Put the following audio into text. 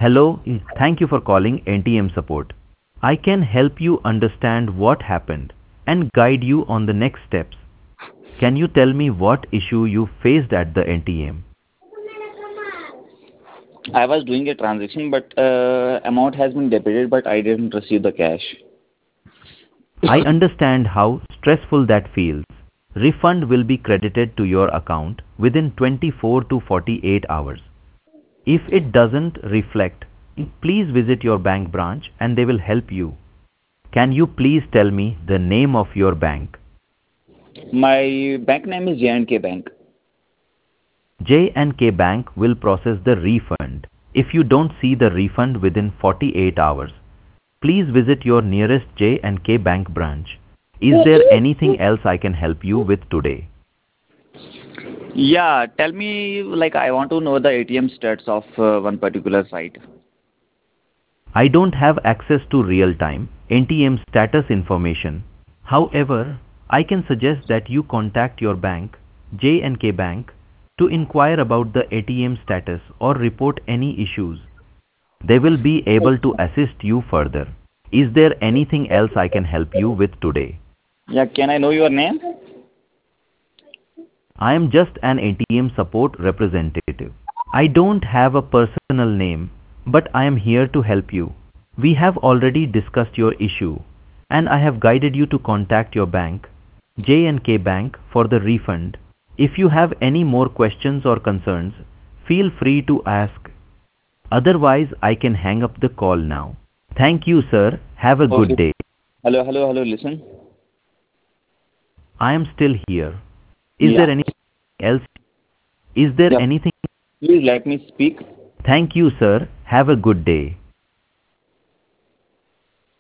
Hello, thank you for calling NTM support. I can help you understand what happened and guide you on the next steps. Can you tell me what issue you faced at the NTM? I was doing a transaction, but amount has been debited, but I didn't receive the cash. I understand how stressful that feels. Refund will be credited to your account within 24 to 48 hours. If it doesn't reflect, please visit your bank branch and they will help you. Can you please tell me the name of your bank? My bank name is J&K Bank. J&K Bank will process the refund. If you don't see the refund within 48 hours, please visit your nearest J&K Bank branch. Is there anything else I can help you with today? Yeah, tell me, like, I want to know the ATM stats of one particular site. I don't have access to real-time NTM status information. However, I can suggest that you contact your bank, J&K Bank, to inquire about the ATM status or report any issues. They will be able to assist you further. Is there anything else I can help you with today? Yeah, can I know your name? I am just an ATM support representative. I don't have a personal name, but I am here to help you. We have already discussed your issue, and I have guided you to contact your bank, J&K Bank, for the refund. If you have any more questions or concerns, feel free to ask. Otherwise, I can hang up the call now. Thank you, sir. Have a good Okay. day. Hello, listen. I am still here. Is there Yeah. anything else? Is there Yeah, anything? please let me speak. Thank you, sir. Have a good day.